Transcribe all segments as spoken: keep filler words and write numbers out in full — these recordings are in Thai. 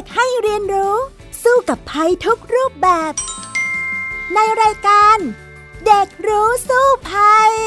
กๆให้เรียนรู้สู้กับภัยทุกรูปแบบในรายการเด็กรู้สู้ภัย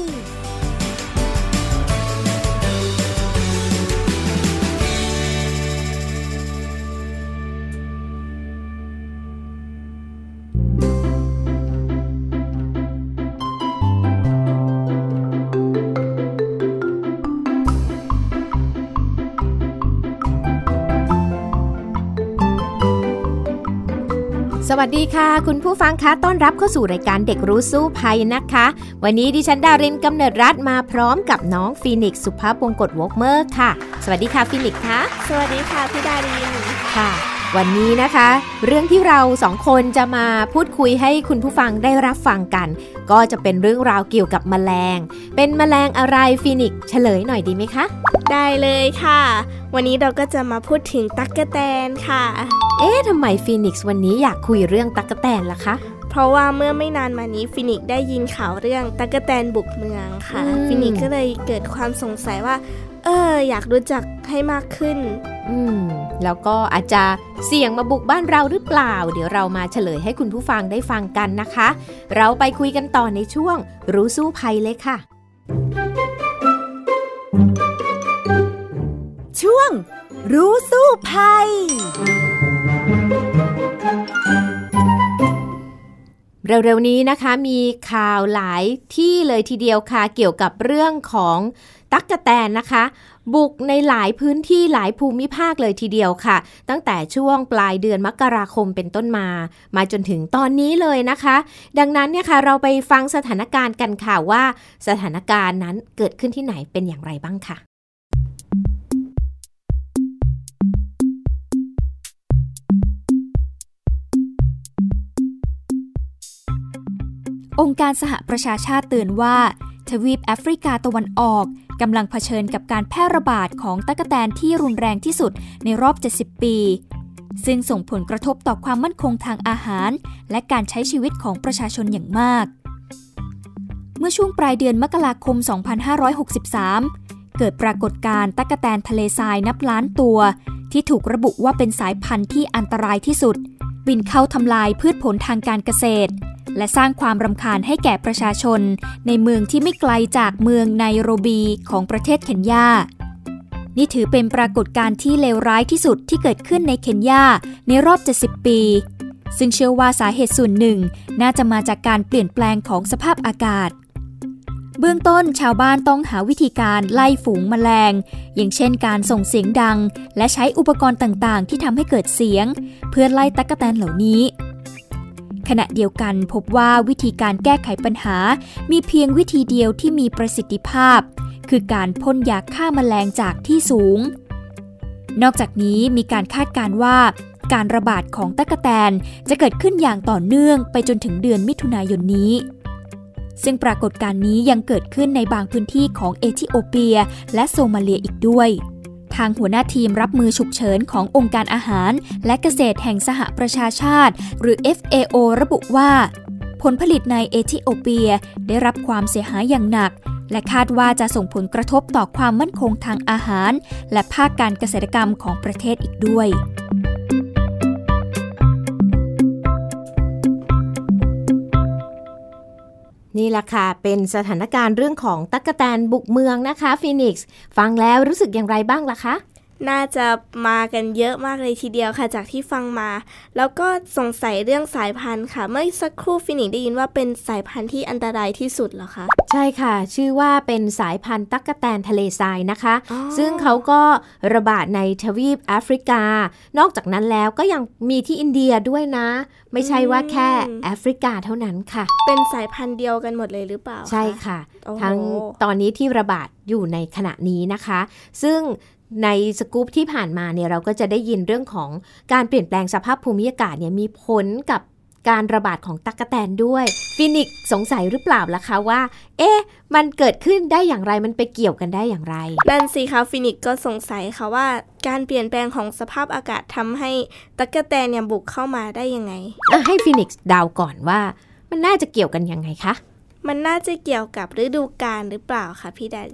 สวัสดีค่ะคุณผู้ฟังคะต้อนรับเข้าสู่รายการเด็กรู้สู้ภัยนะคะวันนี้ดิฉันดารินกำเนิดรัตน์มาพร้อมกับน้องฟีนิกซ์สุภาพวงกตวอล์กเมอร์ค่ะสวัสดีค่ะฟีนิกซ์ค่ะสวัสดีค่ะพี่ดารินค่ะวันนี้นะคะเรื่องที่เราสองคนจะมาพูดคุยให้คุณผู้ฟังได้รับฟังกันก็จะเป็นเรื่องราวเกี่ยวกับแมลงเป็นแมลงอะไรฟีนิกซ์เฉลยหน่อยดีไหมคะได้เลยค่ะวันนี้เราก็จะมาพูดถึงตั๊กแตนค่ะเอ๊ะทำไมฟีนิกซ์วันนี้อยากคุยเรื่องตั๊กแตนล่ะคะเพราะว่าเมื่อไม่นานมานี้ฟีนิกซ์ได้ยินข่าวเรื่องตั๊กแตนบุกเมืองค่ะฟีนิกซ์ก็เลยเกิดความสงสัยว่าเอออยากรู้จักให้มากขึ้นอืมแล้วก็อาจจะเสี่ยงมาบุกบ้านเราหรือเปล่าเดี๋ยวเรามาเฉลยให้คุณผู้ฟังได้ฟังกันนะคะเราไปคุยกันต่อในช่วงรู้สู้ภัยเลยค่ะช่วงรู้สู้ภัยเร็วๆนี้นะคะมีข่าวหลายที่เลยทีเดียวค่ะเกี่ยวกับเรื่องของตั๊กแตนนะคะบุกในหลายพื้นที่หลายภูมิภาคเลยทีเดียวค่ะตั้งแต่ช่วงปลายเดือนมกราคมเป็นต้นมามาจนถึงตอนนี้เลยนะคะดังนั้นเนี่ยค่ะเราไปฟังสถานการณ์กันค่ะว่าสถานการณ์นั้นเกิดขึ้นที่ไหนเป็นอย่างไรบ้างค่ะองค์การสหประชาชาติเตือนว่าทวีปแอฟริกาตะวันออกกำลังเผชิญกับการแพร่ระบาดของตั๊กแตนที่รุนแรงที่สุดในรอบเจ็ดสิบปีซึ่งส่งผลกระทบต่อความมั่นคงทางอาหารและการใช้ชีวิตของประชาชนอย่างมากเมื่อช่วงปลายเดือนมกราคมสองพันห้าร้อยหกสิบสามเกิดปรากฏการณ์ตั๊กแตนทะเลทรายนับล้านตัวที่ถูกระบุว่าเป็นสายพันธุ์ที่อันตรายที่สุดบินเข้าทำลายพืชผลทางการเกษตรและสร้างความรำคาญให้แก่ประชาชนในเมืองที่ไม่ไกลจากเมืองไนโรบีของประเทศเคนยานี่ถือเป็นปรากฏการณ์ที่เลวร้ายที่สุดที่เกิดขึ้นในเคนยาในรอบเจ็ดสิบปีซึ่งเชื่อว่าสาเหตุส่วนหนึ่งน่าจะมาจากการเปลี่ยนแปลงของสภาพอากาศเบื้องต้นชาวบ้านต้องหาวิธีการไล่ฝูงแมลงอย่างเช่นการส่งเสียงดังและใช้อุปกรณ์ต่างๆที่ทำให้เกิดเสียงเพื่อไล่ตั๊กแตนเหล่านี้ขณะเดียวกันพบว่าวิธีการแก้ไขปัญหามีเพียงวิธีเดียวที่มีประสิทธิภาพคือการพ่นยาฆ่าแมลงจากที่สูงนอกจากนี้มีการคาดการณ์ว่าการระบาดของตั๊กแตนจะเกิดขึ้นอย่างต่อเนื่องไปจนถึงเดือนมิถุนายนนี้ซึ่งปรากฏการณ์นี้ยังเกิดขึ้นในบางพื้นที่ของเอธิโอเปียและโซมาเลียอีกด้วยทางหัวหน้าทีมรับมือฉุกเฉินขององค์การอาหารและเกษตรแห่งสหประชาชาติหรือ เอฟ เอ โอ ระบุว่าผลผลิตในเอธิโอเปียได้รับความเสียหายอย่างหนักและคาดว่าจะส่งผลกระทบต่อความมั่นคงทางอาหารและภาคการเกษตรกรรมของประเทศอีกด้วยนี่แหละค่ะเป็นสถานการณ์เรื่องของตั๊กแตนบุกเมืองนะคะฟีนิกซ์ฟังแล้วรู้สึกอย่างไรบ้างล่ะคะน่าจะมากันเยอะมากเลยทีเดียวค่ะจากที่ฟังมาแล้วก็สงสัยเรื่องสายพันธุ์ค่ะเมื่อสักครู่ฟีนิกซ์ได้ยินว่าเป็นสายพันธุ์ที่อันตรายที่สุดเหรอคะใช่ค่ะชื่อว่าเป็นสายพันธุ์ตั๊กแตนทะเลทรายนะคะซึ่งเขาก็ระบาดในทวีปแอฟริกานอกจากนั้นแล้วก็ยังมีที่อินเดียด้วยนะไม่ใช่ว่าแค่แอฟริกาเท่านั้นค่ะเป็นสายพันธุ์เดียวกันหมดเลยหรือเปล่าใช่ค่ะทั้งตอนนี้ที่ระบาดอยู่ในขณะนี้นะคะซึ่งในสกู๊ปที่ผ่านมาเนี่ยเราก็จะได้ยินเรื่องของการเปลี่ยนแปลงสภาพภูมิอากาศเนี่ยมีผลกับการระบาดของตั๊กแตนด้วยฟีนิกซ์สงสัยหรือเปล่าล่ะคะว่าเอ๊ะมันเกิดขึ้นได้อย่างไรมันไปเกี่ยวกันได้อย่างไรนั่นสิคะฟีนิกซ์ก็สงสัยค่ะว่าการเปลี่ยนแปลงของสภาพอากาศทำให้ตั๊กแตนเนี่ยบุกเข้ามาได้ยังไงให้ฟีนิกซ์เดาก่อนว่ามันน่าจะเกี่ยวกันยังไงคะมันน่าจะเกี่ยวกับฤดูกาลหรือเปล่าคะพี่ดาริ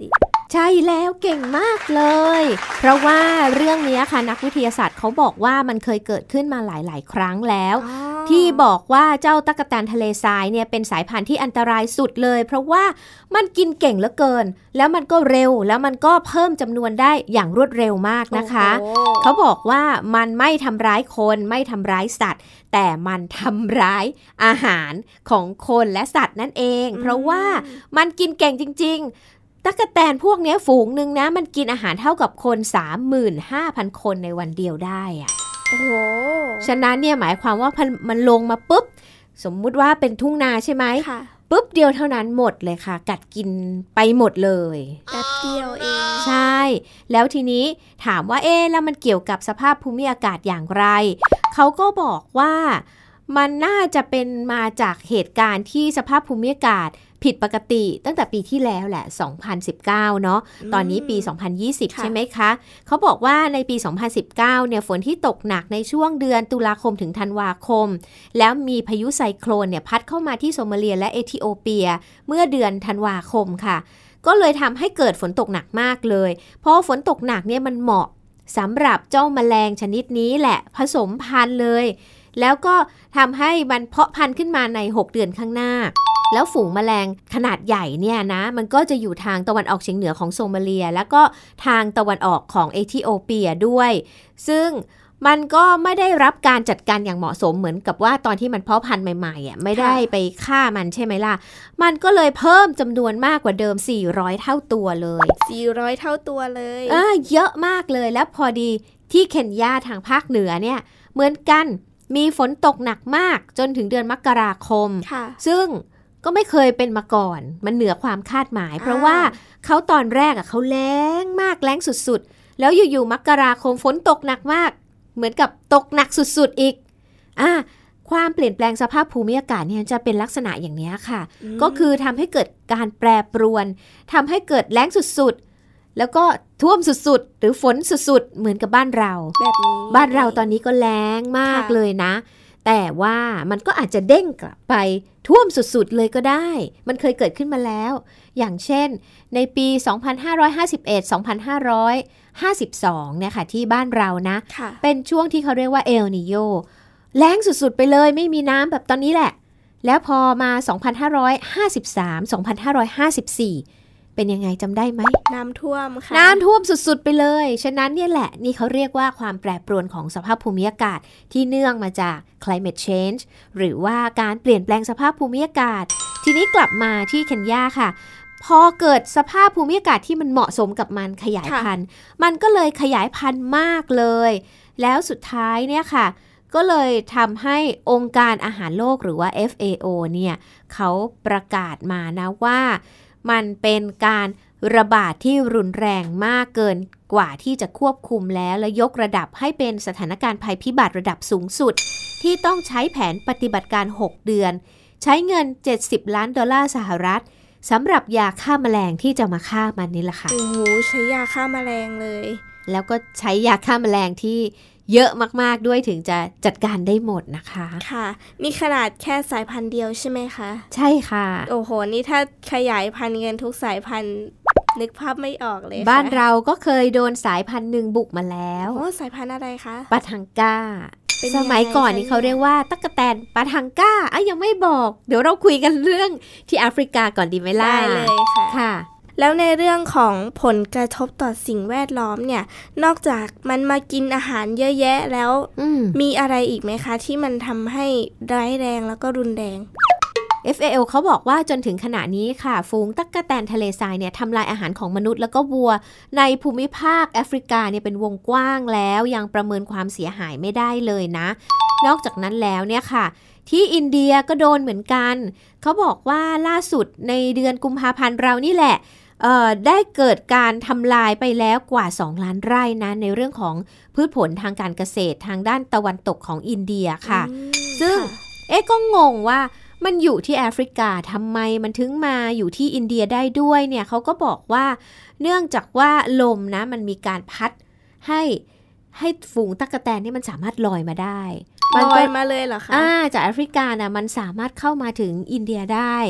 ใช่แล้วเก่งมากเลยเพราะว่าเรื่องนี้ค่ะนักวิทยาศาสตร์เขาบอกว่ามันเคยเกิดขึ้นมาหลายๆครั้งแล้วที่บอกว่าเจ้าตั๊กแตนทะเลทรายเนี่ยเป็นสายพันธุ์ที่อันตรายสุดเลยเพราะว่ามันกินเก่งเหลือเกินแล้วมันก็เร็วแล้วมันก็เพิ่มจำนวนได้อย่างรวดเร็วมากนะคะเขาบอกว่ามันไม่ทำร้ายคนไม่ทำร้ายสัตว์แต่มันทำร้ายอาหารของคนและสัตว์นั่นเองเพราะว่ามันกินเก่งจริงๆตั๊กแตนพวกนี้ฝูงนึงนะมันกินอาหารเท่ากับคน สามหมื่นห้าพัน คนในวันเดียวได้อะโอ้โหฉะนั้นเนี่ยหมายความว่ามันลงมาปุ๊บสมมุติว่าเป็นทุ่งนาใช่ไหมค่ะปุ๊บเดียวเท่านั้นหมดเลยค่ะกัดกินไปหมดเลยแป๊บเดียวเองใช่แล้วทีนี้ถามว่าเอ๊ะแล้วมันเกี่ยวกับสภาพภูมิอากาศอย่างไรเขาก็บอกว่ามันน่าจะเป็นมาจากเหตุการณ์ที่สภาพภูมิอากาศผิดปกติตั้งแต่ปีที่แล้วแหละสองพันสิบเก้าเนาะตอนนี้ปีสองพันยี่สิบใช่ไหมคะเขาบอกว่าในปีสองพันสิบเก้าเนี่ยฝนที่ตกหนักในช่วงเดือนตุลาคมถึงธันวาคมแล้วมีพายุไซโคลนเนี่ยพัดเข้ามาที่โซมาเลียและเอธิโอเปียเมื่อเดือนธันวาคมค่ะก็เลยทำให้เกิดฝนตกหนักมากเลยเพราะฝนตกหนักเนี่ยมันเหมาะสำหรับเจ้าแมลงชนิดนี้แหละผสมพันธุ์เลยแล้วก็ทำให้มันเพาะพันธุ์ขึ้นมาในหกเดือนข้างหน้าแล้วฝูงแมลงขนาดใหญ่เนี่ยนะมันก็จะอยู่ทางตะวันออกเฉียงเหนือของโซมาเลียแล้วก็ทางตะวันออกของเอธิโอเปียด้วยซึ่งมันก็ไม่ได้รับการจัดการอย่างเหมาะสมเหมือนกับว่าตอนที่มันเพาะพันธุ์ใหม่ๆอ่ะไม่ได้ไปฆ่ามันใช่ไหมล่ะมันก็เลยเพิ่มจำนวนมากกว่าเดิมสี่ร้อยเท่าตัวเลยสี่ร้อยเท่าตัวเลยเออเยอะมากเลยแล้วพอดีที่เคนยาทางภาคเหนือเนี่ยเหมือนกันมีฝนตกหนักมากจนถึงเดือนมกราคมซึ่งก็ไม่เคยเป็นมาก่อนมันเหนือความคาดหมายเพราะว่าเขาตอนแรกอ่ะเขาแล้งมากแล้งสุดๆแล้วอยู่ๆมกราคมฝนตกหนักมากเหมือนกับตกหนักสุดๆอีกอ่ะความเปลี่ยนแปลงสภาพภูมิอากาศเนี่ยจะเป็นลักษณะอย่างนี้ค่ะก็คือทำให้เกิดการแปรปรวนทำให้เกิดแล้งสุดๆแล้วก็ท่วมสุดๆหรือฝนสุดๆเหมือนกับบ้านเราแบบนี้บ้านเราตอนนี้ก็แล้งมากเลยนะแต่ว่ามันก็อาจจะเด้งกลับไปท่วมสุดๆเลยก็ได้มันเคยเกิดขึ้นมาแล้วอย่างเช่นในปีสองพันห้าร้อยห้าสิบเอ็ด สองพันห้าร้อยห้าสิบสองเนี่ยค่ะที่บ้านเรานะเป็นช่วงที่เขาเรียกว่าเอลนีโญแล้งสุดๆไปเลยไม่มีน้ำแบบตอนนี้แหละแล้วพอมาสองพันห้าร้อยห้าสิบสาม สองพันห้าร้อยห้าสิบสี่เป็นยังไงจำได้ไหมน้ำท่วมค่ะน้ำท่วมสุดๆไปเลยฉะนั้นเนี่ยแหละนี่เขาเรียกว่าความแปรปรวนของสภาพภูมิอากาศที่เนื่องมาจาก climate change หรือว่าการเปลี่ยนแปลงสภาพภูมิอากาศทีนี้กลับมาที่เคนยาค่ะพอเกิดสภาพภูมิอากาศที่มันเหมาะสมกับมันขยายพันธุ์มันก็เลยขยายพันธุ์มากเลยแล้วสุดท้ายเนี่ยค่ะก็เลยทำให้องค์การอาหารโลกหรือว่า เอฟ เอ โอ เนี่ยเขาประกาศมานะว่ามันเป็นการระบาดที่รุนแรงมากเกินกว่าที่จะควบคุมแล้วและยกระดับให้เป็นสถานการณ์ภัยพิบัติระดับสูงสุดที่ต้องใช้แผนปฏิบัติการหกเดือนใช้เงินเจ็ดสิบล้านดอลลาร์สหรัฐสำหรับยาฆ่าแมลงที่จะมาฆ่ามันนี่แหละค่ะโอ้โหใช้ยาฆ่าแมลงเลยแล้วก็ใช้ยาฆ่าแมลงที่เยอะมากๆด้วยถึงจะจัดการได้หมดนะคะค่ะนี่ขนาดแค่สายพันธุ์เดียวใช่ไหมคะใช่ค่ะโอ้โหนี่ถ้าขยายพันธุ์กันทุกสายพันธุ์นึกภาพไม่ออกเลยบ้านเราก็เคยโดนสายพันธุ์หนึ่งบุกมาแล้วโอ้สายพันธุ์อะไรคะปาทังก้าสมัยก่อนนี่เขาเรียกว่าตั๊กแตนปาทังก้าอ่ะยังไม่บอกเดี๋ยวเราคุยกันเรื่องที่แอฟริกาก่อนดีไหมล่ะได้เลยค่ะค่ะแล้วในเรื่องของผลกระทบต่อสิ่งแวดล้อมเนี่ยนอกจากมันมากินอาหารเยอะแยะแล้วมมีอะไรอีกไหมคะที่มันทำให้ร้ายแรงแล้วก็รุนแรงเอฟ เอ โอ เขาบอกว่าจนถึงขณะนี้ค่ะฝูงตั๊กแตนทะเลทรายเนี่ยทำลายอาหารของมนุษย์แล้วก็วัวในภูมิภาคแอฟริกาเนี่ยเป็นวงกว้างแล้วยังประเมินความเสียหายไม่ได้เลยนะนอกจากนั้นแล้วเนี่ยค่ะที่อินเดียก็โดนเหมือนกันเขาบอกว่าล่าสุดในเดือนกุมภาพันธ์เรานี่แหละได้เกิดการทำลายไปแล้วกว่าสองล้านไร่นะในเรื่องของพืชผลทางการเกษตรทางด้านตะวันตกของอินเดียค่ะซึ่งเอ๊ะก็งงว่ามันอยู่ที่แอฟริกาทำไมมันถึงมาอยู่ที่อินเดียได้ด้วยเนี่ยเขาก็บอกว่าเนื่องจากว่าลมนะมันมีการพัดให้ให้ฝูงตั๊กแตนนี่มันสามารถลอยมาได้ลอยมาเลยเหรอคะอ่าจากแอฟริกานะมันสามารถเข้ามาถึงอินเดียได้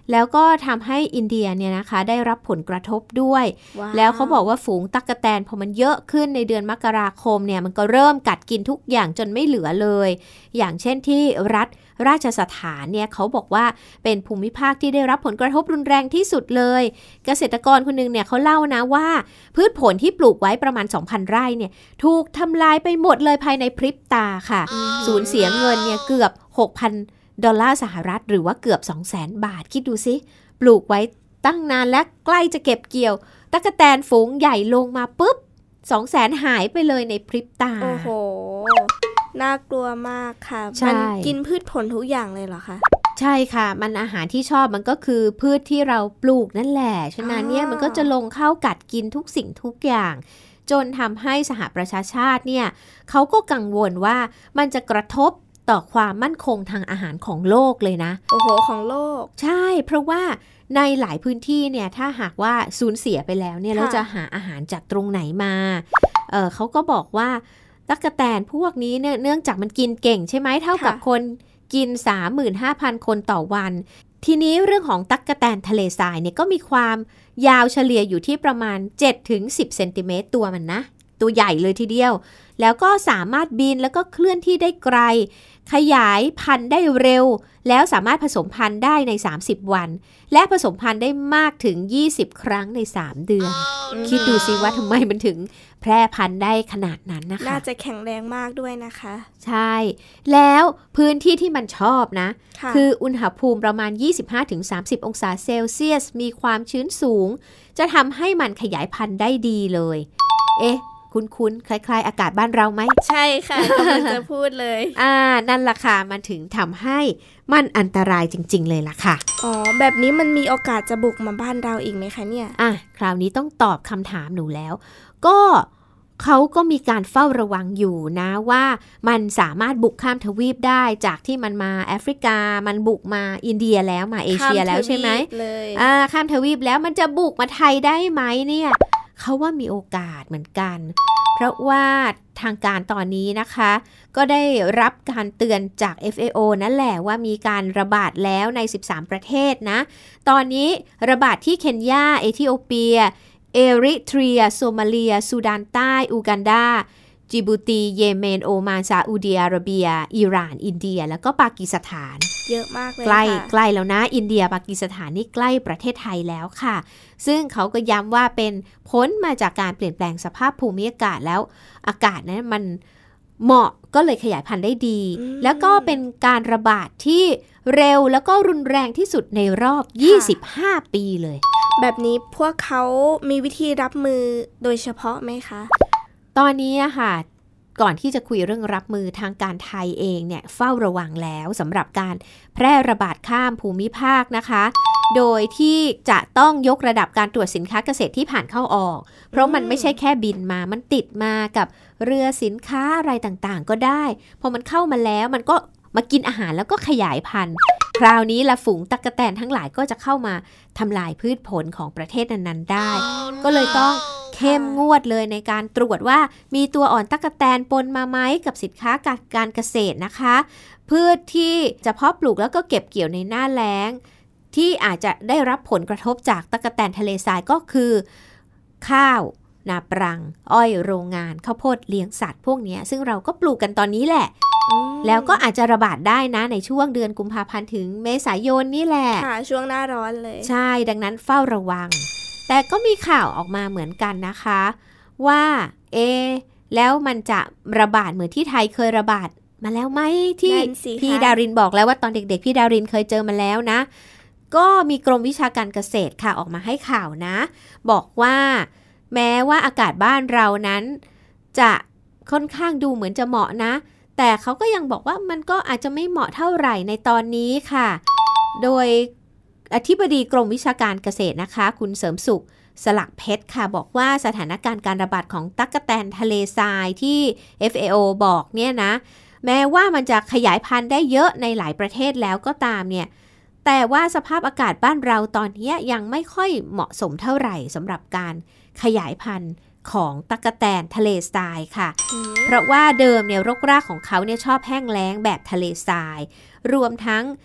แล้วก็ทำให้อินเดียเนี่ยนะคะได้รับผลกระทบด้วย wow. แล้วเขาบอกว่าฝูงตั๊กแตนพอมันเยอะขึ้นในเดือนมกราคมเนี่ยมันก็เริ่มกัดกินทุกอย่างจนไม่เหลือเลยอย่างเช่นที่รัฐราชสถานเนี่ยเขาบอกว่าเป็นภูมิภาคที่ได้รับผลกระทบรุนแรงที่สุดเลยเกษตรกรคนนึงเนี่ยเขาเล่านะว่าพืชผลที่ปลูกไว้ประมาณ สองพัน ไร่เนี่ยถูกทำลายไปหมดเลยภายในพริบตาค่ะ mm-hmm. สูญเสียเงินเนี่ยเกือบ หกพัน ดอลลาร์สหรัฐหรือว่าเกือบ สองแสน บาทคิดดูสิปลูกไว้ตั้งนานและใกล้จะเก็บเกี่ยวตั๊กแตนฝูงใหญ่ลงมาปุ๊บ สองแสน หายไปเลยในพริบตาโอ้โหน่ากลัวมากค่ะมันกินพืชผลทุกอย่างเลยเหรอคะใช่ค่ะมันอาหารที่ชอบมันก็คือพืชที่เราปลูกนั่นแหละฉะนั้นเนี่ยมันก็จะลงเข้ากัดกินทุกสิ่งทุกอย่างจนทำให้สหประชาชาติเนี่ยเขาก็กังวลว่ามันจะกระทบต่อความมั่นคงทางอาหารของโลกเลยนะโอ้โหของโลกใช่เพราะว่าในหลายพื้นที่เนี่ยถ้าหากว่าสูญเสียไปแล้วเนี่ยเราจะหาอาหารจากตรงไหนมา เอ่อเขาก็บอกว่าตั๊กแตนพวกนี้เนี่ยเนื่องจากมันกินเก่งใช่ไหมเท่ากับคนกิน สามหมื่นห้าพัน คนต่อวันทีนี้เรื่องของตั๊กแตนทะเลทรายเนี่ยก็มีความยาวเฉลี่ยอยู่ที่ประมาณ เจ็ดถึงสิบ เซนติเมตรตัวมันนะตัวใหญ่เลยทีเดียวแล้วก็สามารถบินแล้วก็เคลื่อนที่ได้ไกลขยายพันธุ์ได้เร็วแล้วสามารถผสมพันธุ์ได้ในสามสิบวันและผสมพันธุ์ได้มากถึงยี่สิบครั้งในสามเดือน oh, คิดดูสิว่าทำไมมันถึงแพร่พันธุ์ได้ขนาดนั้นนะคะน่าจะแข็งแรงมากด้วยนะคะใช่แล้วพื้นที่ที่มันชอบนะ คืออุณหภูมิประมาณ ยี่สิบห้าถึงสามสิบ องศาเซลเซียสมีความชื้นสูงจะทำให้มันขยายพันธุ์ได้ดีเลยเอ๊ะคุ้นๆคล้ายๆอากาศบ้านเราไหมใช่ค่ะกำลังจะพูดเลยอ่านั่นล่ะค่ะมันถึงทำให้มันอันตรายจริงๆเลยล่ะค่ะอ๋อแบบนี้มันมีโอกาสจะบุกมาบ้านเราอีกไหมคะเนี่ยอ่ะคราวนี้ต้องตอบคำถามหนูแล้วก็เขาก็มีการเฝ้าระวังอยู่นะว่ามันสามารถบุกข้ามทวีปได้จากที่มันมาแอฟริกามันบุกมาอินเดียแล้วมาเอเชียแล้วใช่ไหมอ่าข้ามทวีปแล้วมันจะบุกมาไทยได้ไหมเนี่ยเขาว่ามีโอกาสเหมือนกันเพราะว่าทางการตอนนี้นะคะก็ได้รับการเตือนจาก เอฟ เอ โอ นั่นแหละว่ามีการระบาดแล้วในสิบสามประเทศนะตอนนี้ระบาดที่เคนยาเอธิโอเปียเอริทรียโซมาเลียซูดานใต้อูกันดาจิบูตีเยเมนโอมานซาอุดิอาระเบียอิหร่านอินเดียแล้วก็ปากีสถานเยอะมากเลยใกล้ใกล้แล้วนะอินเดียปากีสถานนี่ใกล้ประเทศไทยแล้วค่ะซึ่งเขาก็ย้ำว่าเป็นพ้นมาจากการเปลี่ยนแปลงสภาพภูมิอากาศแล้วอากาศนั้นมันเหมาะก็เลยขยายพันธุ์ได้ดีแล้วก็เป็นการระบาดที่เร็วแล้วก็รุนแรงที่สุดในรอบยี่สิบห้าปีเลยแบบนี้พวกเขามีวิธีรับมือโดยเฉพาะไหมคะตอนนี้ค่ะก่อนที่จะคุยเรื่องรับมือทางการไทยเองเนี่ยเฝ้าระวังแล้วสำหรับการแพร่ระบาดข้ามภูมิภาคนะคะโดยที่จะต้องยกระดับการตรวจสินค้าเกษตรที่ผ่านเข้าออกเพราะมันไม่ใช่แค่บินมามันติดมากับเรือสินค้าอะไรต่างๆก็ได้พอมันเข้ามาแล้วมันก็มากินอาหารแล้วก็ขยายพันธุ์คราวนี้ละฝูงตั๊กแตนทั้งหลายก็จะเข้ามาทำลายพืชผลของประเทศนั้นๆได้ oh, ก็เลยต้องเข้มงวดเลยในการตรวจว่ามีตัวอ่อนตั๊กแตนปนมาไหมกับสินค้าการการเกษตรนะคะพืชที่จะเพาะปลูกแล้วก็เก็บเกี่ยวในหน้าแล้งที่อาจจะได้รับผลกระทบจากตั๊กแตนทะเลทรายก็คือข้าวนาปรังอ้อยโรงงานข้าวโพดเลี้ยงสัตว์พวกนี้ซึ่งเราก็ปลูกกันตอนนี้แหละแล้วก็อาจจะระบาดได้นะในช่วงเดือนกุมภาพันธ์ถึงเมษายนนี่แหละค่ะช่วงหน้าร้อนเลยใช่ดังนั้นเฝ้าระวังแต่ก็มีข่าวออกมาเหมือนกันนะคะว่าเอแล้วมันจะระบาดเหมือนที่ไทยเคยระบาดมาแล้วไหมที่พี่ดารินบอกแล้วว่าตอนเด็กๆพี่ดารินเคยเจอมาแล้วนะก็มีกรมวิชาการเกษตรค่ะออกมาให้ข่าวนะบอกว่าแม้ว่าอากาศบ้านเรานั้นจะค่อนข้างดูเหมือนจะเหมาะนะแต่เขาก็ยังบอกว่ามันก็อาจจะไม่เหมาะเท่าไหร่ในตอนนี้ค่ะโดยอธิบดีกรมวิชาการเกษตรนะคะคุณเสริมสุขสลักเพชรค่ะบอกว่าสถานการณ์การระบาดของตั๊กแตนทะเลทรายที่ เอฟ เอ โอ บอกเนี่ยนะแม้ว่ามันจะขยายพันธุ์ได้เยอะในหลายประเทศแล้วก็ตามเนี่ยแต่ว่าสภาพอากาศบ้านเราตอนนี้ยังไม่ค่อยเหมาะสมเท่าไหร่สำหรับการขยายพันธุ์ของตั๊กแตนทะเลทรายค่ะเพราะว่าเดิมเนี่ยรกรากของเขาเนี่ยชอบแห้งแล้งแบบทะเลทรายรวมทั้ง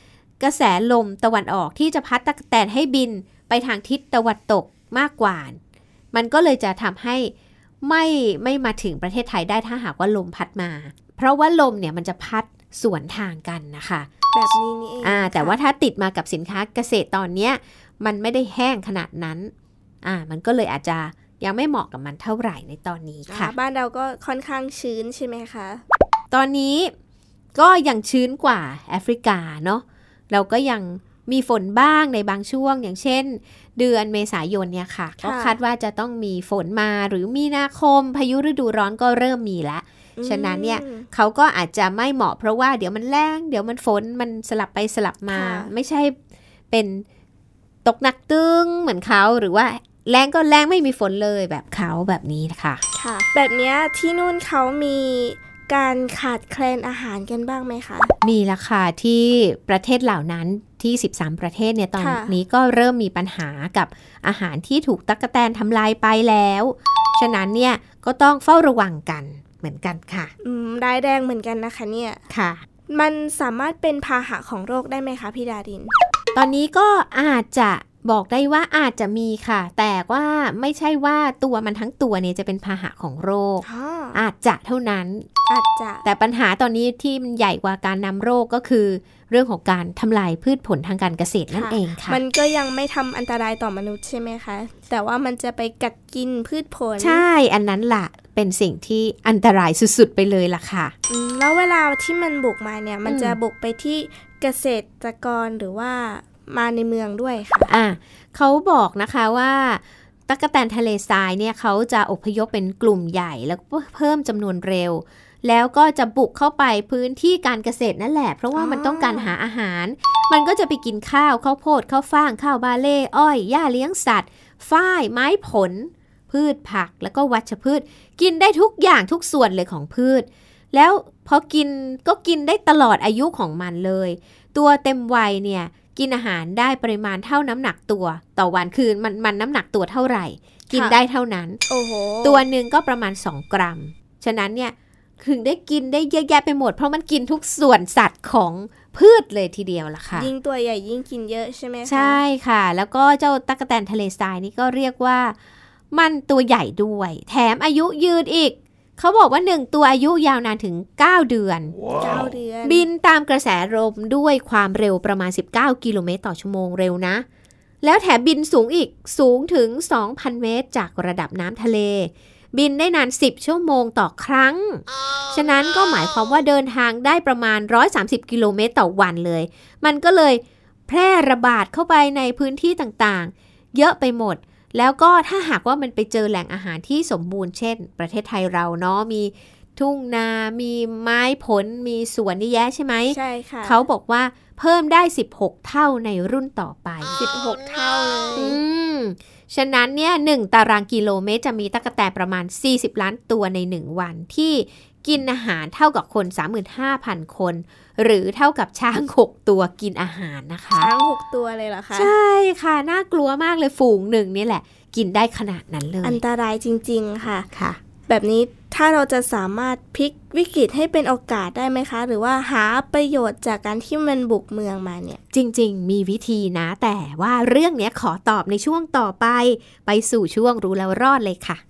กระแสลมตะวันออกที่จะพัดตั๊กแตนให้บินไปทางทิศตะวันตกมากกว่ามันก็เลยจะทำให้ไม่ไม่มาถึงประเทศไทยได้ถ้าหากว่าลมพัดมาเพราะว่าลมเนี่ยมันจะพัดสวนทางกันนะคะแบบนี้นี่เองอ่าแต่ว่าถ้าติดมากับสินค้าเกษตรตอนเนี้ยมันไม่ได้แห้งขนาดนั้นอ่ามันก็เลยอาจจะยังไม่เหมาะกับมันเท่าไหร่ในตอนนี้ค่ะบ้านเราก็ค่อนข้างชื้นใช่ไหมคะตอนนี้ก็ยังชื้นกว่าแอฟริกาเนาะเราก็ยังมีฝนบ้างในบางช่วงอย่างเช่นเดือนเมษายนเนี่ยค่ะก็คาดว่าจะต้องมีฝนมาหรือมีนาคมพายุฤดูร้อนก็เริ่มมีแล้วฉะนั้นเนี่ยเขาก็อาจจะไม่เหมาะเพราะว่าเดี๋ยวมันแล้งเดี๋ยวมันฝนมันสลับไปสลับมาไม่ใช่เป็นตกหนักตึงเหมือนเขาหรือว่าแรงก็แรงไม่มีฝนเลยแบบเขาแบบนี้นะคะค่ะแบบนี้ที่นู่นเขามีการขาดแคลนอาหารกันบ้างไหมคะมีละค่ะที่ประเทศเหล่านั้นที่สิบสามประเทศเนี่ยตอนนี้ก็เริ่มมีปัญหากับอาหารที่ถูกตั๊กแตนทำลายไปแล้วฉะนั้นเนี่ยก็ต้องเฝ้าระวังกันเหมือนกันค่ะอืมร้ายแรงเหมือนกันนะคะเนี่ยค่ะมันสามารถเป็นพาหะของโรคได้ไหมคะพี่ดารินตอนนี้ก็อาจจะบอกได้ว่าอาจจะมีค่ะแต่ว่าไม่ใช่ว่าตัวมันทั้งตัวเนี่ยจะเป็นพาหะของโรค อ, อาจจะเท่านั้นอาจจะแต่ปัญหาตอนนี้ที่มันใหญ่กว่าการนำโรคก็คือเรื่องของการทำลายพืชผลทางการเกษตรนั่นเองค่ะมันก็ยังไม่ทำอันตรายต่อมนุษย์ใช่ไหมคะแต่ว่ามันจะไปกัดกินพืชผลใช่อันนั้นล่ะเป็นสิ่งที่อันตรายสุดๆไปเลยล่ะค่ะแล้วเวลาที่มันบุกมาเนี่ยมันจะบุกไปที่เกษตรกรหรือว่ามาในเมืองด้วยค่ะอ่ะเขาบอกนะคะว่าตั๊กแตนทะเลทรายเนี่ยเขาจะอพยพเป็นกลุ่มใหญ่แล้วเพิ่มจำนวนเร็วแล้วก็จะบุกเข้าไปพื้นที่การเกษตรนั่นแหละเพราะว่ามันต้องการหาอาหารมันก็จะไปกินข้าวข้าวโพดข้าวฟ่างข้าวบาเล่อ้อยหญ้าเลี้ยงสัตว์ฝ้ายไม้ผลพืชผักแล้วก็วัชพืชกินได้ทุกอย่างทุกส่วนเลยของพืชแล้วพอกินก็กินได้ตลอดอายุของมันเลยตัวเต็มวัยเนี่ยกินอาหารได้ปริมาณเท่าน้ำหนักตัวต่อวันคือมันมันน้ำหนักตัวเท่าไหร่กินได้เท่านั้น ตัวหนึ่งก็ประมาณสองกรัมฉะนั้นเนี่ยถึงได้กินได้เยอะแยะไปหมดเพราะมันกินทุกส่วนสัตว์ของพืชเลยทีเดียวล่ะค่ะยิ่งตัวใหญ่ยิ่งกินเยอะใช่ไหมคะใช่ค่ะแล้วก็เจ้าตั๊กแตนทะเลทรายนี่ก็เรียกว่ามันตัวใหญ่ด้วยแถมอายุยืนอีกเขาบอกว่าหนึ่งตัวอายุยาวนานถึงเก้าเดือนเก้า เดือนบินตามกระแสลมด้วยความเร็วประมาณสิบเก้ากิโลเมตรต่อชั่วโมงเร็วนะแล้วแถมบินสูงอีกสูงถึง สองพัน เมตรจากระดับน้ำทะเลบินได้นานสิบชั่วโมงต่อครั้ง oh, ฉะนั้นก็หมายความว่าเดินทางได้ประมาณหนึ่งร้อยสามสิบกิโลเมตรต่อวันเลยมันก็เลยแพร่ระบาดเข้าไปในพื้นที่ต่างๆเยอะไปหมดแล้วก็ถ้าหากว่ามันไปเจอแหล่งอาหารที่สมบูรณ์เช่นประเทศไทยเราเนาะมีทุ่งนามีไม้ผลมีสวนนี่แย่ใช่ไหมใช่ค่ะเขาบอกว่าเพิ่มได้สิบหกเท่าในรุ่นต่อไป oh, สิบหกเท่าเลยอืมฉะนั้นเนี่ยหนึ่งตารางกิโลเมตรจะมีตั๊กแตนประมาณสี่สิบล้านตัวในหนึ่งวันที่กินอาหารเท่ากับคน สามหมื่นห้าพัน คนหรือเท่ากับช้างหกตัวกินอาหารนะคะช้างหกตัวเลยเหรอคะใช่ค่ะน่ากลัวมากเลยฝูงหนึ่งนี่แหละกินได้ขนาดนั้นเลยอันตรายจริงๆค่ะค่ะแบบนี้ถ้าเราจะสามารถพลิกวิกฤตให้เป็นโอกาสได้ไหมคะหรือว่าหาประโยชน์จากการที่มันบุกเมืองมาเนี่ยจริงๆมีวิธีนะแต่ว่าเรื่องนี้ขอตอบในช่วงต่อไปไปสู่ช่วงรู้แล้วรอดเลยค่ะ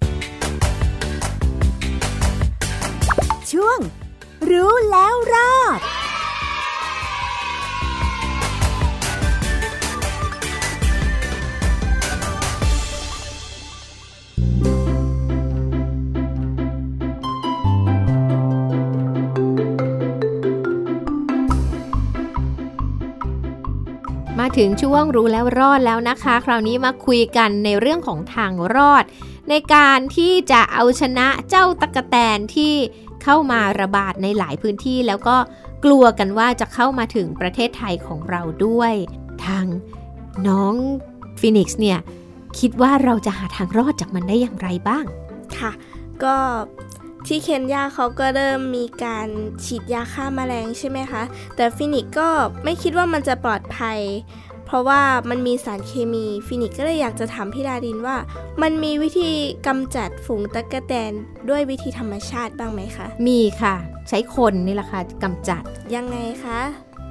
ช่วงรู้แล้วรอดมาถึงช่วงรู้แล้วรอดแล้วนะคะคราวนี้มาคุยกันในเรื่องของทางรอดในการที่จะเอาชนะเจ้าตั๊กแตนที่เข้ามาระบาดในหลายพื้นที่แล้วก็กลัวกันว่าจะเข้ามาถึงประเทศไทยของเราด้วยทางน้องฟีนิกซ์เนี่ยคิดว่าเราจะหาทางรอดจากมันได้อย่างไรบ้างค่ะก็ที่เคนยาเขาก็เริ่มมีการฉีดยาฆ่าแมลงใช่ไหมคะแต่ฟินิกก็ไม่คิดว่ามันจะปลอดภัยเพราะว่ามันมีสารเคมีฟินิกก็เลยอยากจะถามพี่ดารินว่ามันมีวิธีกำจัดฝูงตั๊กแตนด้วยวิธีธรรมชาติบ้างไหมคะมีค่ะใช้คนนี่แหละค่ะกำจัดยังไงคะ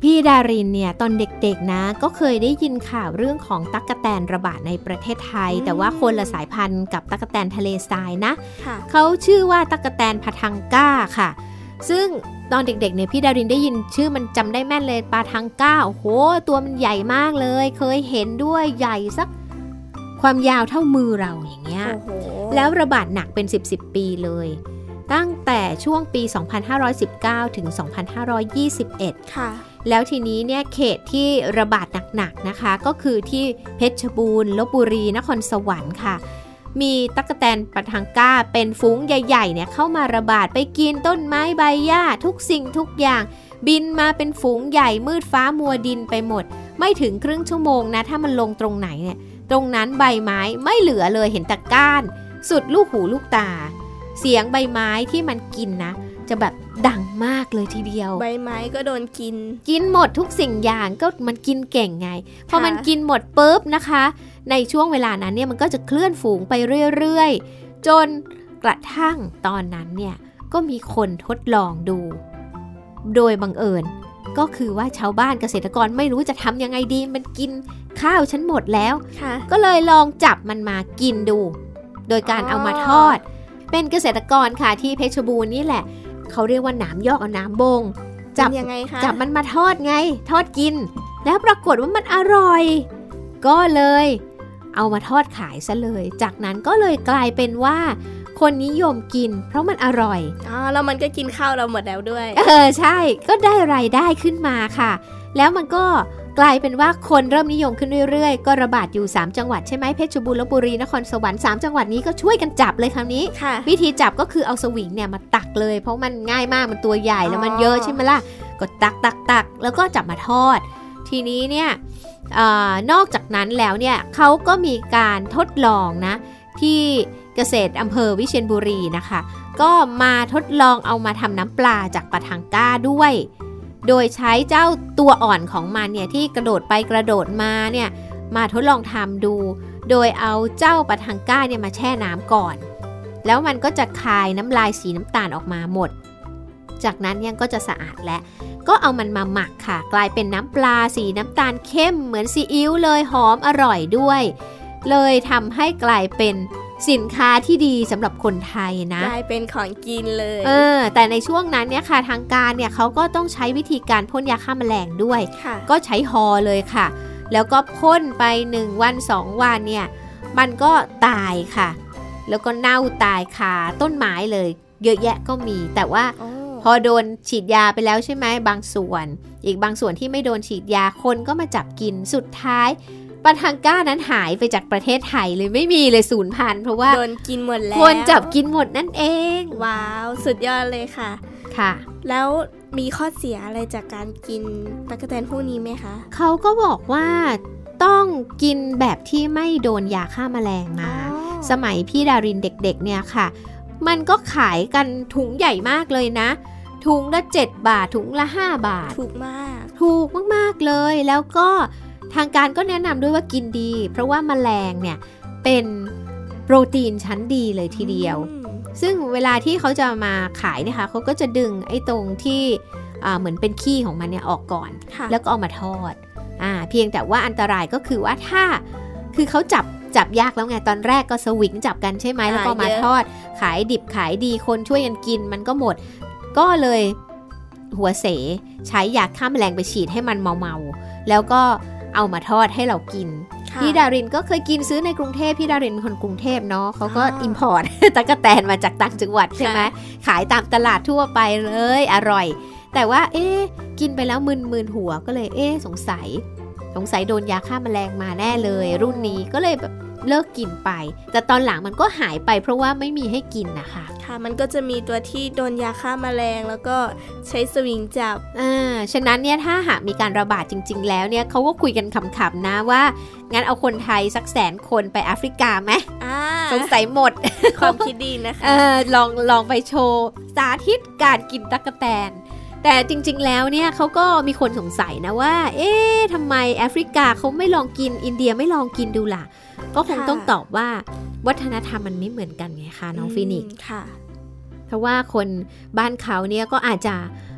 พี่ดารินเนี่ยตอนเด็กๆนะก็เคยได้ยินข่าวเรื่องของตั๊กแตนระบาดในประเทศไทยแต่ว่าคนละสายพันธุ์กับตั๊กแตนทะเลทรายนะเขาชื่อว่าตั๊กแตนพะทังก้าค่ะซึ่งตอนเด็กๆเนี่ยพี่ดารินได้ยินชื่อมันจำได้แม่นเลยปาทังก้าโอ้โหตัวมันใหญ่มากเลยเคยเห็นด้วยใหญ่สักความยาวเท่ามือเราอย่างเงี้ยแล้วระบาดหนักเป็นสิบสิบปีเลยตั้งแต่ช่วงปีสองพันห้าร้อยสิบเก้าถึงสองพันห้าร้อยยี่สิบเอ็ดค่ะแล้วทีนี้เนี่ยเขตที่ระบาดหนักๆนะคะก็คือที่เพชรบูรณ์ลพบุรีนครสวรรค์ค่ะมีตั๊กแตนปะทังก้าเป็นฝูงใหญ่ๆเนี่ยเข้ามาระบาดไปกินต้นไม้ใบหญ้าทุกสิ่งทุกอย่างบินมาเป็นฝูงใหญ่มืดฟ้ามัวดินไปหมดไม่ถึงครึ่งชั่วโมงนะถ้ามันลงตรงไหนเนี่ยตรงนั้นใบไม้ไม่เหลือเลยเห็นแต่ก้านสุดลูกหูลูกตาเสียงใบไม้ที่มันกินนะจะแบบดังมากเลยทีเดียวใบไม้ก็โดนกินกินหมดทุกสิ่งอย่างก็มันกินเก่งไงพอมันกินหมดปุ๊บนะคะในช่วงเวลานั้นเนี่ยมันก็จะเคลื่อนฝูงไปเรื่อยๆจนกระทั่งตอนนั้นเนี่ยก็มีคนทดลองดูโดยบังเอิญก็คือว่าชาวบ้านเกษตรกรไม่รู้จะทำยังไงดีมันกินข้าวฉันหมดแล้วก็เลยลองจับมันมากินดูโดยการเอามาทอดเป็นเกษตรกรค่ะที่เพชรบูรณ์นี่แหละเขาเรียกว่าหนามยอกเอาหนามบงจับยังไงคะจับมันมาทอดไงทอดกินแล้วปรากฏว่ามันอร่อยก็เลยเอามาทอดขายซะเลยจากนั้นก็เลยกลายเป็นว่าคนนิยมกินเพราะมันอร่อยอ๋อแล้วมันก็กินข้าวเราหมดแล้วด้วยเออใช่ก็ได้รายได้ขึ้นมาค่ะแล้วมันก็กลายเป็นว่าคนเริ่มนิยมขึ้นเรื่อยๆก็ระบาดอยู่สามจังหวัดใช่ไหมเพชรบูรณ์ลพบุรีนครสวรรค์สามจังหวัดนี้ก็ช่วยกันจับเลยคราวนี้วิธีจับก็คือเอาสวิงเนี่ยมาตักเลยเพราะมันง่ายมากมันตัวใหญ่แล้วมันเยอะใช่ไหมล่ะก็ตักตักตักแล้วก็จับมาทอดทีนี้เนี่ยเอ่อนอกจากนั้นแล้วเนี่ยเขาก็มีการทดลองนะที่เกษตรอำเภอวิเชียรบุรีนะคะก็มาทดลองเอามาทำน้ำปลาจากปะทังก้าด้วยโดยใช้เจ้าตัวอ่อนของมันเนี่ยที่กระโดดไปกระโดดมาเนี่ยมาทดลองทำดูโดยเอาเจ้าปะทังก้าเนี่ยมาแช่น้ำก่อนแล้วมันก็จะคายน้ำลายสีน้ำตาลออกมาหมดจากนั้นเนี่ยก็จะสะอาดและก็เอามันมาหมักค่ะกลายเป็นน้ำปลาสีน้ำตาลเข้มเหมือนซีอิ๊วเลยหอมอร่อยด้วยเลยทำให้กลายเป็นสินค้าที่ดีสำหรับคนไทยนะกลายเป็นของกินเลยเออแต่ในช่วงนั้นเนี่ยค่ะทางการเนี่ยเขาก็ต้องใช้วิธีการพ่นยาฆ่าแมลงด้วยก็ใช้ฮอเลยค่ะแล้วก็พ่นไปหนึ่งวันสองวันเนี่ยมันก็ตายค่ะแล้วก็เน่าตายคาต้นไม้เลยเยอะแยะก็มีแต่ว่าพอโดนฉีดยาไปแล้วใช่ไหมบางส่วนอีกบางส่วนที่ไม่โดนฉีดยาคนก็มาจับกินสุดท้ายปะทังก้านั้นหายไปจากประเทศไทยเลยไม่มีเลยสูญพันธุ์เพราะว่าโดนกินหมดแล้วคนจับกินหมดนั่นเองว้าวสุดยอดเลยค่ะค่ะแล้วมีข้อเสียอะไรจากการกินตั๊กแตนพวกนี้ไหมคะเขาก็บอกว่าต้องกินแบบที่ไม่โดนยาฆ่าแมลงมาสมัยพี่ดารินเด็กๆเนี่ยค่ะมันก็ขายกันถุงใหญ่มากเลยนะถุงละเจ็ดบาทถุงละห้าบาทถูกมากถูกมากๆเลยแล้วก็ทางการก็แนะนำด้วยว่ากินดีเพราะว่าแมลงเนี่ยเป็นโปรตีนชั้นดีเลยทีเดียวซึ่งเวลาที่เขาจะมาขายนะคะเขาก็จะดึงไอ้ตรงที่เหมือนเป็นขี้ของมันเนี่ยออกก่อนแล้วก็เอามาทอดอ่าเพียงแต่ว่าอันตรายก็คือว่าถ้าคือเขาจับจับยากแล้วไงตอนแรกก็สวิงจับกันใช่ไหมแล้วก็มาทอดขายดิบขายดีคนช่วยกันกินมันก็หมดก็เลยหัวเสใช้ยาฆ่าแมลงไปฉีดให้มันเมาๆแล้วก็เอามาทอดให้เรากินพี่ดารินก็เคยกินซื้อในกรุงเทพพี่ดารินเป็นคนกรุงเทพเนาะเขาก็อิมพอร์ตตั๊กแตนมาจากต่างจังหวัดใช่ไหมขายตามตลาดทั่วไปเลยอร่อยแต่ว่าเอ๊ะกินไปแล้วมึนๆหัวก็เลยเอ๊ะสงสัยสงสัยโดนยาฆ่าแมลงมาแน่เลยรุ่นนี้ก็เลยแบบเลิกกินไปแต่ตอนหลังมันก็หายไปเพราะว่าไม่มีให้กินนะคะค่ะมันก็จะมีตัวที่โดนยาฆ่าแมลงแล้วก็ใช้สวิงจับอ่าฉะนั้นเนี่ยถ้าหากมีการระบาดจริงๆแล้วเนี่ยเขาก็คุยกันขำๆนะว่างั้นเอาคนไทยสักแสนคนไปแอฟริกาไหมสงสัยหมดความคิดดีนะคะเออลองลองไปโชว์สาธิตการกินตั๊กแตนแต่จริงๆแล้วเนี่ยเขาก็มีคนสงสัยนะว่าเอ๊ะทำไมแอฟริกาเขาไม่ลองกินอินเดียไม่ลองกินดูล่ะก็คงต้องตอบว่าวัฒนธรรมมันไม่เหมือนกันไงคะน้องฟินิกส์ค่ะเพราะว่าคนบ้านเขาเนี่ยก็อาจจะ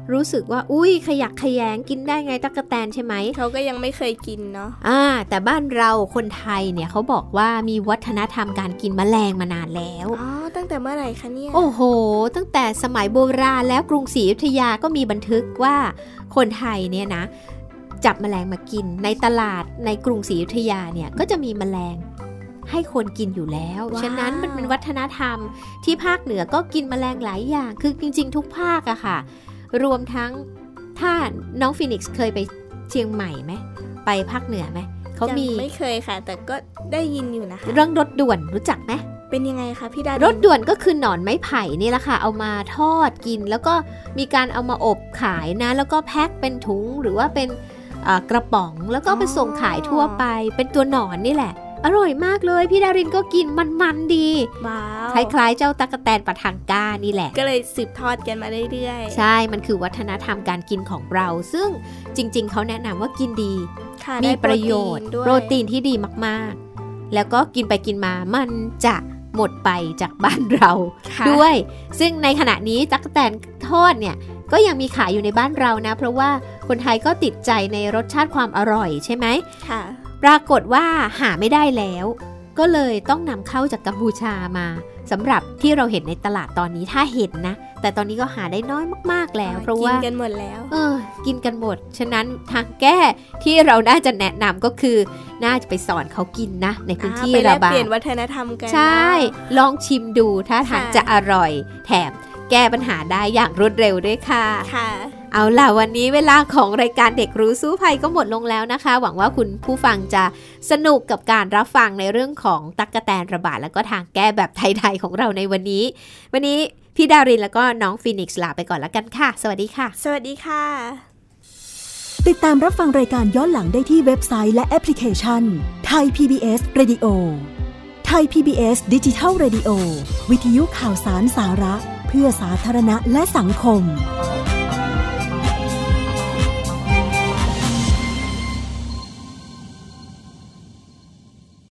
รู้สึกว่าอุ้ยขยักขยงกินได้ไงตั๊กแตนใช่ไหมเขาก็ยังไม่เคยกินเนาะอ่าแต่บ้านเราคนไทยเนี่ยเขาบอกว่ามีวัฒนธรรมการกินแมลงมานานแล้วอ๋อตั้งแต่เมื่อไหร่คะเนี่ยโอ้โหตั้งแต่สมัยโบราณแล้วกรุงศรีอยุธยาก็มีบันทึกว่าคนไทยเนี่ยนะจับแมลงมากินในตลาดในกรุงศรีอยุธยาเนี่ยก็จะมีแมลงให้คนกินอยู่แล้วฉะนั้นมันเป็นวัฒนธรรมที่ภาคเหนือก็กินแมลงหลายอย่างคือจริงๆทุกภาคอะค่ะรวมทั้งถ้าน้องฟีนิกซ์เคยไปเชียงใหม่ไหมไปภาคเหนือไหมเขามีไม่เคยค่ะแต่ก็ได้ยินอยู่นะคะเรื่องรถด่วนรู้จักไหมเป็นยังไงคะพี่ดารถด่วนก็คือหนอนไม้ไผ่นี่แหละค่ะเอามาทอดกินแล้วก็มีการเอามาอบขายนะแล้วก็แพ็คเป็นถุงหรือว่าเป็นกระป๋องแล้วก็ไปส่งขายทั่วไปเป็นตัวหนอนนี่แหละอร่อยมากเลยพี่ดารินก็กินมันๆดีคล้ายๆเจ้าตั๊กแตนปะทังก้านี่แหละก็เลยสืบทอดกันมาเรื่อยๆใช่มันคือวัฒนธรรมการกินของเราซึ่งจริงๆเขาแนะนำว่ากินดีมีประโยชน์โปรตีนที่ดีมากๆแล้วก็กินไปกินมามันจะหมดไปจากบ้านเราด้วยซึ่งในขณะนี้ตั๊กแตนทอดเนี่ยก็ยังมีขายอยู่ในบ้านเรานะเพราะว่าคนไทยก็ติดใจในรสชาติความอร่อยใช่ไหมค่ะปรากฏว่าหาไม่ได้แล้วก็เลยต้องนำเข้าจากกัมพูชามาสำหรับที่เราเห็นในตลาดตอนนี้ถ้าเห็นนะแต่ตอนนี้ก็หาได้น้อยมากๆแล้วเพราะว่ากินกันหมดแล้วเออกินกันหมดฉะนั้นทางแก้ที่เราน่าจะแนะนำก็คือน่าจะไปสอนเขากินนะในพื้นที่ระบาดเปลี่ยนวัฒนธรรมกันใช่ลองชิมดูถ้าทางจะอร่อยแถมแก้ปัญหาได้อย่างรวดเร็วด้วยค่ะค่ะเอาล่ะวันนี้เวลาของรายการเด็กรู้สู้ภัยก็หมดลงแล้วนะคะหวังว่าคุณผู้ฟังจะสนุกกับการรับฟังในเรื่องของตั๊กแตนระบาดแล้วก็ทางแก้แบบไทยๆของเราในวันนี้วันนี้พี่ดารินแล้วก็น้องฟีนิกซ์ลาไปก่อนแล้วกันค่ะสวัสดีค่ะสวัสดีค่ะติดตามรับฟังรายการย้อนหลังได้ที่เว็บไซต์และแอปพลิเคชัน Thai พี บี เอส Radio Thai พี บี เอส Digital Radio วิทยุข่าวสารสาระเพื่อสาธารณะและสังคม